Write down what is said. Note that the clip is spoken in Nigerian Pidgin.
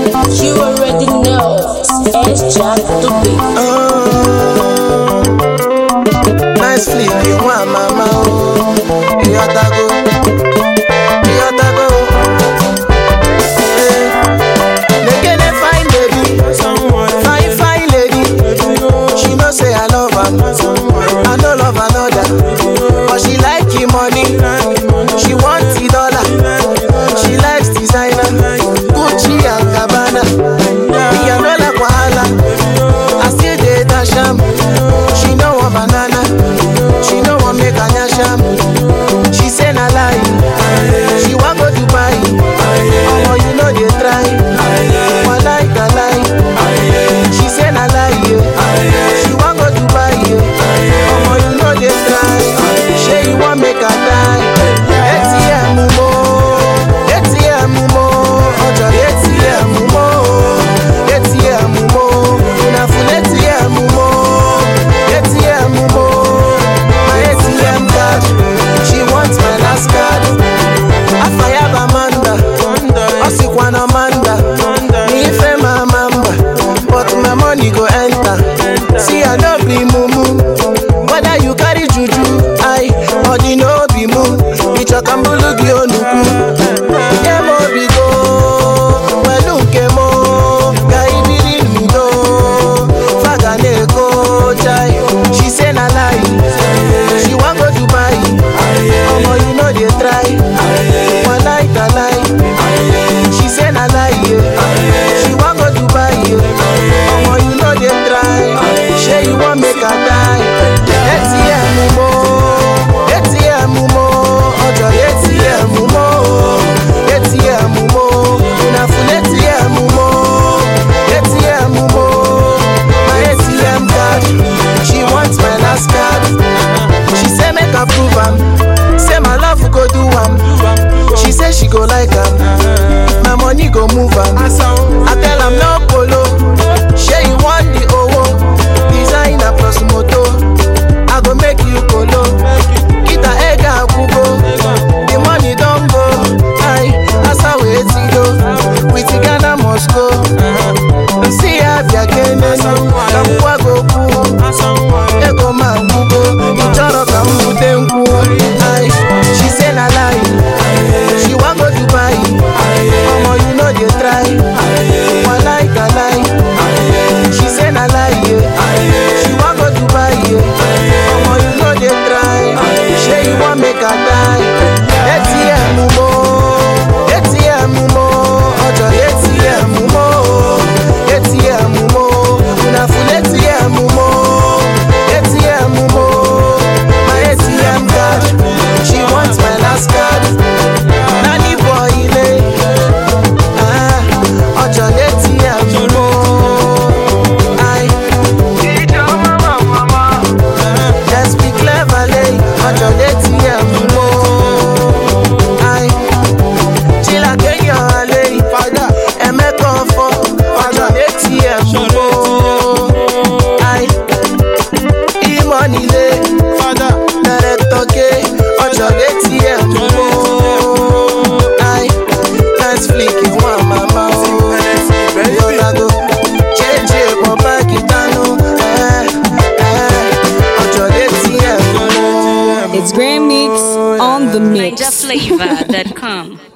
You already know. It's Jack the beat. Nice flip, you want mama, oh. You gotta go. You gotta go. They get a fine baby, fine lady. She know say I love her, I don't love another. But she like the money, she wants the dollar. She likes designer, Gucci and Gabbana. Me I no like wahala, I still dey dash am. She no want banana, she no want make a nyasham. She say na lie, she wan go Dubai. Omo you know dey try, walai talai. She say na lie, she wan go Dubai. Omo you know dey try, shey you wan make her die. ATM mo, ATM mo, ojo ATM mo, ATM mo, una full ATM mo, ATM mo, my ATM card. She wants my last card. Afayab Amanda, Osikwan Amanda, me ife my mamba, but my money go enter. See I no be mumu, whether you carry juju, I or the no be mu. Ichokambulu gi onuku, yemo bigo, welukemo, gaibiri ludo, faganeko chai. She say na lie, she wan go Dubai. Omo you know dey try, walai talai. She say na lie, she wan go Dubai. Omo you know dey try, shey you wan make her die. ATM mo, ATM mo, ojo ATM mo, ATM mo, una full ATM mo, ATM mo, my ATM card. She wants my last card. She say make I prove am, say my love go do am. She say she go like am, my money go move am. I tell am no polo, shey you want the owo, designer plus moto. I go make you colo, kita ega kugo. The money don't go, aye, that's how it's go. With the Ghana Moscow, see how you again, kamwa go ku, ego man kugo, ichoro kamu dengu, aye. She say na lie, she wan go Dubai. Omo you know dey try, walai talai. She say na lie, she wan go Dubai. Omo you know dey try, shey you wan make her die. ATM mo, ATM mo, ojo ATM mo, ATM mo, una full ATM mo, ATM mo, my ATM card. She wants my last card. Nani boy le, ojo ATM mo, I. Just be clever le, ojo ATM mo, I. Chila Kenya le, Emeka fo, ojo ATM mo, I. E-money le, director K, ojo ATM mo, I. Nice flick you want mama oh, you gotta go. Change papa kitano, ojo ATM mo. It's Grand Mix on the mix. NigerFlavor.com